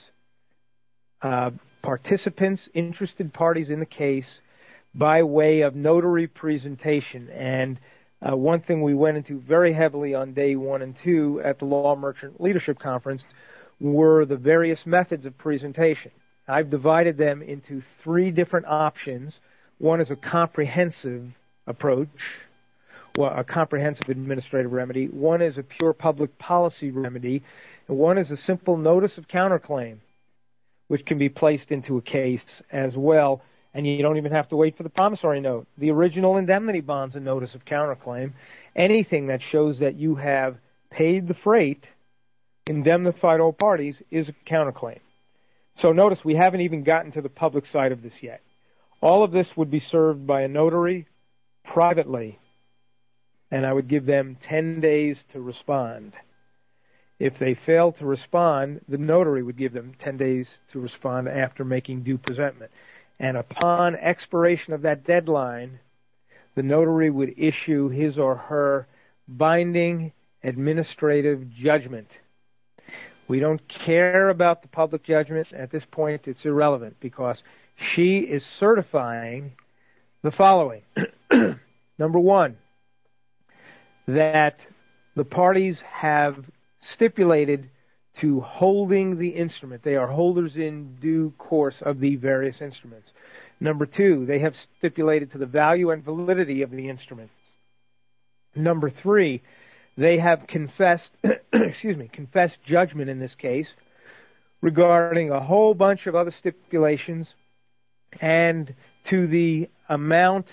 uh, participants, interested parties in the case, by way of notary presentation. And uh, one thing we went into very heavily on day one and two at the Law Merchant Leadership Conference were the various methods of presentation. I've divided them into three different options. One is a comprehensive approach, well, a comprehensive administrative remedy. One is a pure public policy remedy. And one is a simple notice of counterclaim, which can be placed into a case as well. And you don't even have to wait for the promissory note. The original indemnity bond's a notice of counterclaim. Anything that shows that you have paid the freight, indemnified all parties, is a counterclaim. So notice we haven't even gotten to the public side of this yet. All of this would be served by a notary privately, and I would give them ten days to respond. If they fail to respond, the notary would give them ten days to respond after making due presentment. And upon expiration of that deadline, the notary would issue his or her binding administrative judgment. We don't care about the public judgment. At this point, it's irrelevant because she is certifying the following. Number one, that the parties have stipulated to holding the instrument. They are holders in due course of the various instruments. Number two, they have stipulated to the value and validity of the instruments. Number three, they have confessed, excuse me, confessed judgment in this case regarding a whole bunch of other stipulations and to the amount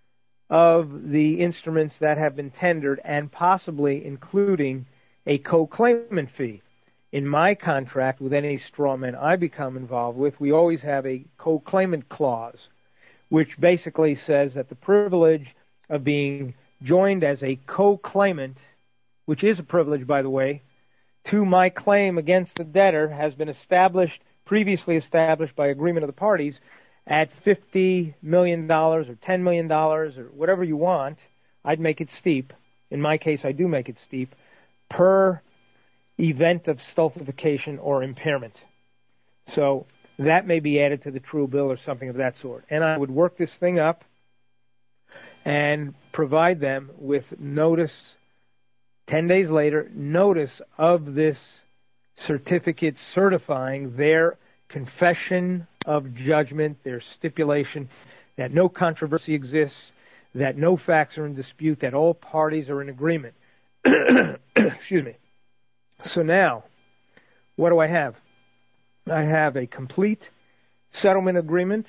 of the instruments that have been tendered and possibly including a co-claimant fee. In my contract with any straw man I become involved with, we always have a co-claimant clause, which basically says that the privilege of being joined as a co-claimant, which is a privilege, by the way, to my claim against the debtor has been established, previously established by agreement of the parties, at fifty million dollars or ten million dollars or whatever you want. I'd make it steep. In my case, I do make it steep, per event of stultification or impairment. So that may be added to the true bill or something of that sort. And I would work this thing up and provide them with notice, ten days later, notice of this certificate certifying their confession of judgment, their stipulation that no controversy exists, that no facts are in dispute, that all parties are in agreement. Excuse me. So now, what do I have? I have a complete settlement agreement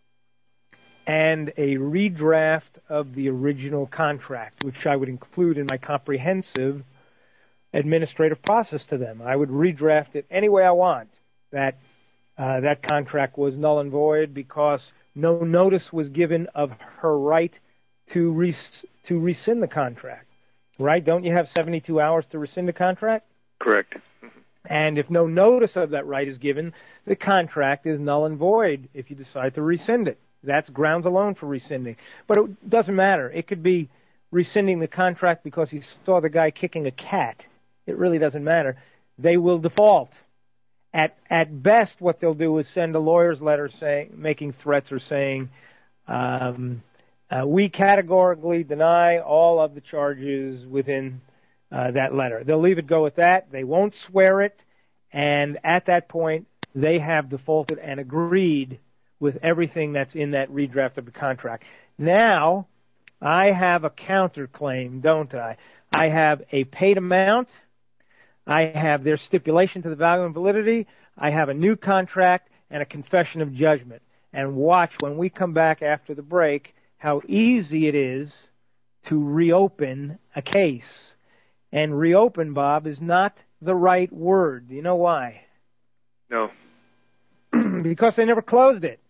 and a redraft of the original contract, which I would include in my comprehensive administrative process to them. I would redraft it any way I want. That uh, that contract was null and void because no notice was given of her right to res- to rescind the contract. Right? Don't you have seventy-two hours to rescind a contract? Correct. And if no notice of that right is given, the contract is null and void if you decide to rescind it. That's grounds alone for rescinding. But it doesn't matter. It could be rescinding the contract because he saw the guy kicking a cat. It really doesn't matter. They will default. At at best, what they'll do is send a lawyer's letter saying, making threats or saying, um, Uh, we categorically deny all of the charges within uh, that letter. They'll leave it go at that. They won't swear it, and at that point, they have defaulted and agreed with everything that's in that redraft of the contract. Now, I have a counterclaim, don't I? I have a paid amount. I have their stipulation to the value and validity. I have a new contract and a confession of judgment. And watch when we come back after the break how easy it is to reopen a case. And reopen, Bob, is not the right word. Do you know why? No. Because they never closed it.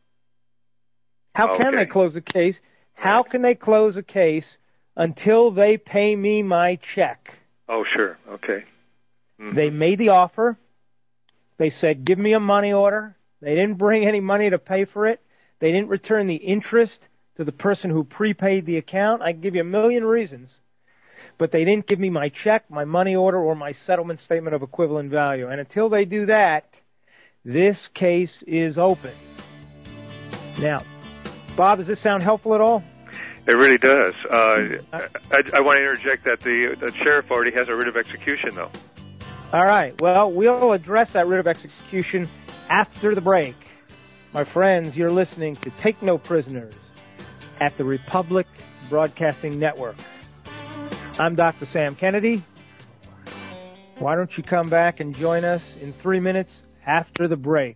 How Okay. can they close a case? How can they close a case until they pay me my check? Oh, sure. Okay. Mm-hmm. They made the offer. They said, give me a money order. They didn't bring any money to pay for it. They didn't return the interest to the person who prepaid the account. I can give you a million reasons. But they didn't give me my check, my money order, or my settlement statement of equivalent value. And until they do that, this case is open. Now, Bob, does this sound helpful at all? It really does. Uh, I, I want to interject that the, the sheriff already has a writ of execution, though. All right. Well, we'll address that writ of execution after the break. My friends, you're listening to Take No Prisoners at the Republic Broadcasting Network. I'm Doctor Sam Kennedy. Why don't you come back and join us in three minutes after the break?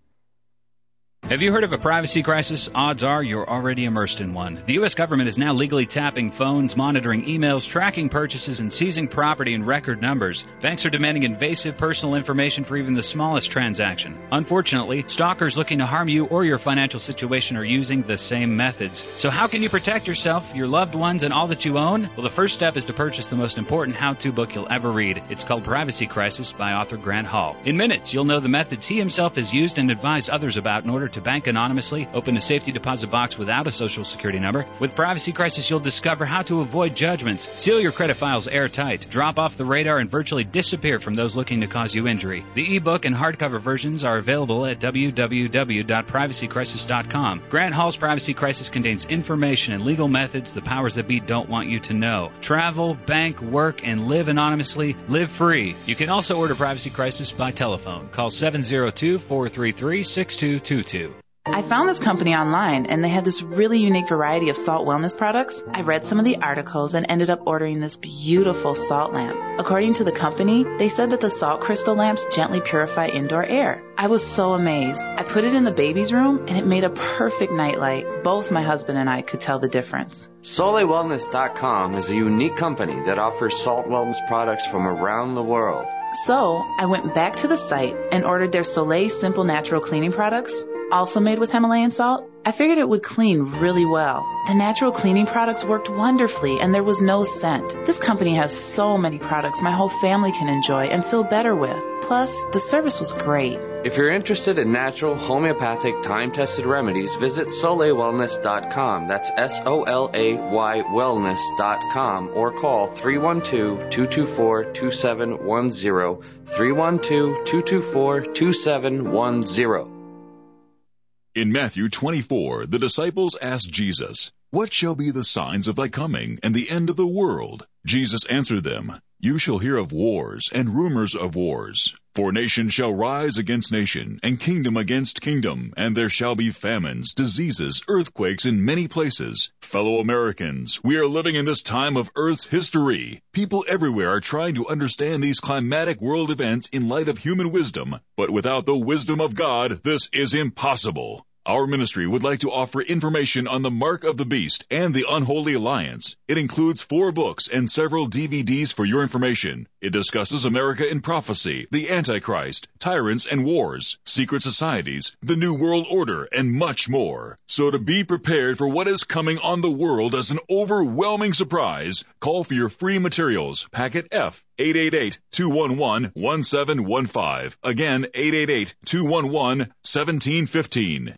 Have you heard of a privacy crisis? Odds are you're already immersed in one. The U S government is now legally tapping phones, monitoring emails, tracking purchases, and seizing property in record numbers. Banks are demanding invasive personal information for even the smallest transaction. Unfortunately, stalkers looking to harm you or your financial situation are using the same methods. So how can you protect yourself, your loved ones, and all that you own? Well, the first step is to purchase the most important how-to book you'll ever read. It's called Privacy Crisis by author Grant Hall. In minutes, you'll know the methods he himself has used and advised others about in order to bank anonymously, open a safety deposit box without a social security number. With Privacy Crisis, you'll discover how to avoid judgments, seal your credit files airtight, drop off the radar, and virtually disappear from those looking to cause you injury. The ebook and hardcover versions are available at w w w dot privacy crisis dot com. Grant Hall's Privacy Crisis contains information and legal methods the powers that be don't want you to know. Travel, bank, work, and live anonymously. Live free. You can also order Privacy Crisis by telephone. Call seven zero two, four three three, six two two two. I found this company online, and they had this really unique variety of salt wellness products. I read some of the articles and ended up ordering this beautiful salt lamp. According to the company, they said that the salt crystal lamps gently purify indoor air. I was so amazed. I put it in the baby's room, and it made a perfect nightlight. Both my husband and I could tell the difference. Soleil Wellness dot com is a unique company that offers salt wellness products from around the world. So, I went back to the site and ordered their Soleil Simple Natural Cleaning products, also made with Himalayan salt. I figured it would clean really well. The natural cleaning products worked wonderfully, and there was no scent. This company has so many products my whole family can enjoy and feel better with. Plus, the service was great. If you're interested in natural, homeopathic, time-tested remedies, visit Soleil Wellness dot com. That's S O L A Y Wellness dot com, or call three one two, two two four, two seven one zero, three one two, two two four, two seven one zero. In Matthew twenty-four, the disciples asked Jesus, "What shall be the signs of thy coming and the end of the world?" Jesus answered them, "You shall hear of wars and rumors of wars. For nation shall rise against nation, and kingdom against kingdom, and there shall be famines, diseases, earthquakes in many places." Fellow Americans, we are living in this time of Earth's history. People everywhere are trying to understand these climatic world events in light of human wisdom, but without the wisdom of God, this is impossible. Our ministry would like to offer information on the Mark of the Beast and the Unholy Alliance. It includes four books and several D V Ds for your information. It discusses America in prophecy, the Antichrist, tyrants and wars, secret societies, the New World Order, and much more. So to be prepared for what is coming on the world as an overwhelming surprise, call for your free materials, packet F, eight eight eight, two one one, one seven one five. Again, eight eight eight, two one one, one seven one five.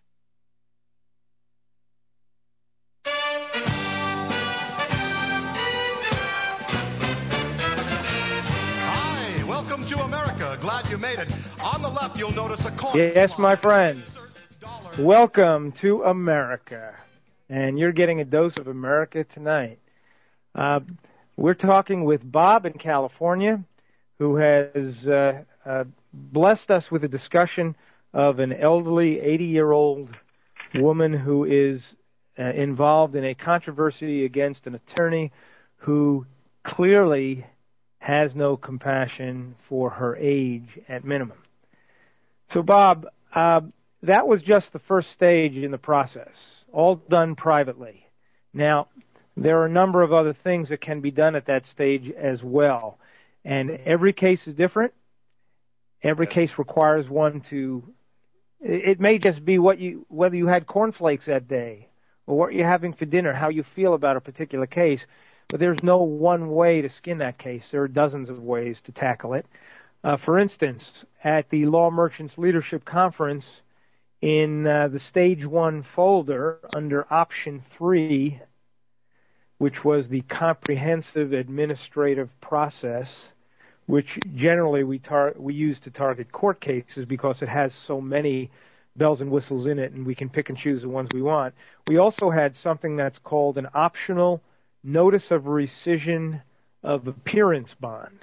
Glad you made it. On the left, you'll notice a coin. Yes, my friends. Welcome to America. and you're getting a dose of America tonight. Uh, we're talking with Bob in California, who has uh, uh, blessed us with a discussion of an elderly eighty-year-old woman who is uh, involved in a controversy against an attorney who clearly has no compassion for her age at minimum. So, Bob, uh, that was just the first stage in the process, all done privately. Now, there are a number of other things that can be done at that stage as well, and every case is different. Every case requires one to, it may just be what you, whether you had cornflakes that day or what you're having for dinner, how you feel about a particular case, but there's no one way to skin that case. There are dozens of ways to tackle it. Uh, for instance, at the Law Merchants Leadership Conference, in uh, the Stage one folder under Option three, which was the comprehensive administrative process, which generally we tar- we use to target court cases because it has so many bells and whistles in it, and we can pick and choose the ones we want. We also had something that's called an optional notice of rescission of appearance bond.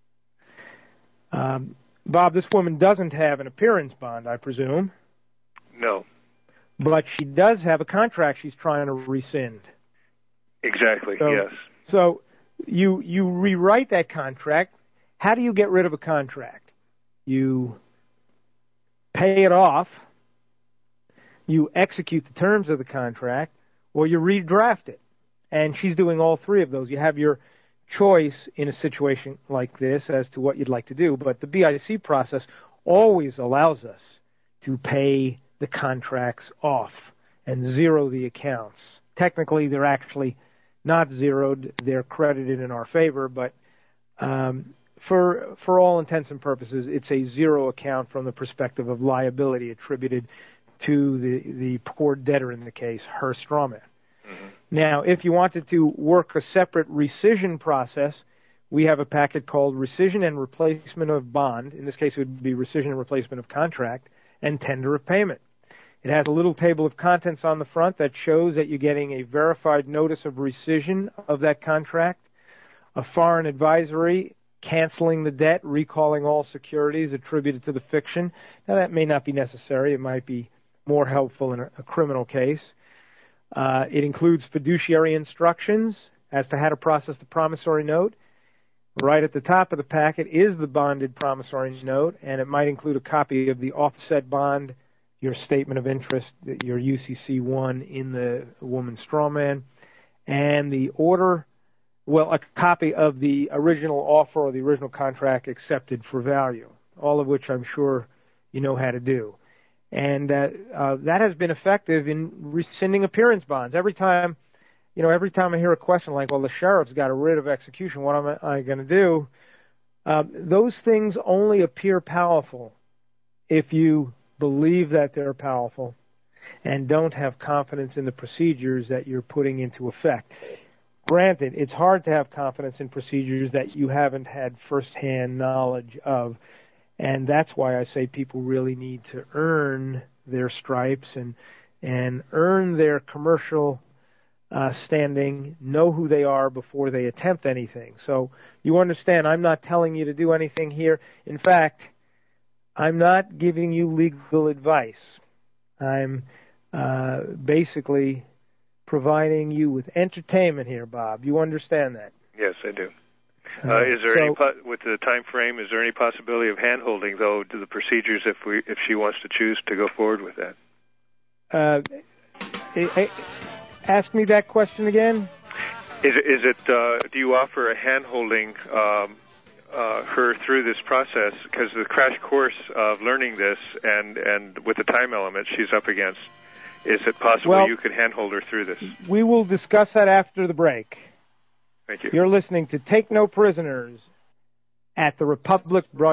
Um, Bob, this woman doesn't have an appearance bond, I presume. No. But she does have a contract she's trying to rescind. Exactly, so, yes. So you you rewrite that contract. How do you get rid of a contract? You pay it off, you execute the terms of the contract, or you redraft it. And she's doing all three of those. You have your choice in a situation like this as to what you'd like to do, but the B I C process always allows us to pay the contracts off and zero the accounts. Technically, they're actually not zeroed. They're credited in our favor, but um, for for all intents and purposes, it's a zero account from the perspective of liability attributed to the, the poor debtor in the case, her strawman. Mm-hmm. Now, if you wanted to work a separate rescission process, we have a packet called Rescission and Replacement of Bond. In this case, it would be Rescission and Replacement of Contract and Tender of Payment. It has a little table of contents on the front that shows that you're getting a verified notice of rescission of that contract, a foreign advisory canceling the debt, recalling all securities attributed to the fiction. Now, that may not be necessary. It might be more helpful in a, a criminal case. Uh, it includes fiduciary instructions as to how to process the promissory note. Right at the top of the packet is the bonded promissory note, and it might include a copy of the offset bond, your statement of interest, your U C C one in the woman's strawman, and the order, well, a copy of the original offer or the original contract accepted for value, all of which I'm sure you know how to do. And uh, uh, that has been effective in rescinding appearance bonds. Every time, you know, every time I hear a question like, well, the sheriff's got a writ of execution, what am I going to do? Uh, those things only appear powerful if you believe that they're powerful and don't have confidence in the procedures that you're putting into effect. Granted, it's hard to have confidence in procedures that you haven't had firsthand knowledge of, and that's why I say people really need to earn their stripes and and earn their commercial uh, standing, know who they are before they attempt anything. So you understand, I'm not telling you to do anything here. In fact, I'm not giving you legal advice. I'm uh, basically providing you with entertainment here, Bob. You understand that? Yes, I do. Uh, is there so, any po- with the time frame? Is there any possibility of handholding, though, to the procedures if we if she wants to choose to go forward with that? Uh, I, I, ask me that question again. Is it, is it uh, do you offer a handholding um, uh, her through this process? Because the crash course of learning this and and with the time element she's up against, is it possible well, you could handhold her through this? We will discuss that after the break. Thank you. You're listening to Take No Prisoners at the Republic Broadcasting